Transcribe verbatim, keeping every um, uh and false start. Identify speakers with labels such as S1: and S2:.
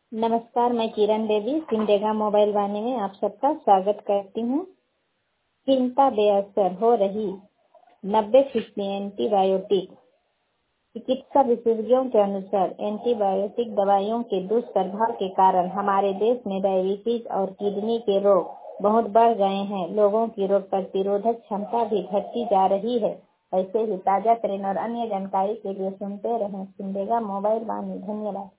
S1: नमस्कार, मैं किरण देवी सिमडेगा मोबाइल वाणी में आप सबका स्वागत करती हूँ। चिंता बेअसर हो रही नब्बे फीसदी एंटीबायोटिक। चिकित्सा विशेषज्ञों के अनुसार एंटीबायोटिक दवाइयों के दुष्प्रभाव के कारण हमारे देश में डायबिटीज और किडनी के रोग बहुत बढ़ गए हैं। लोगों की रोग प्रतिरोधक क्षमता भी घटती जा रही है। ऐसे ही ताजा ट्रेन और अन्य जानकारी के लिए सुनते रहें सिमडेगा मोबाइल वाणी। धन्यवाद।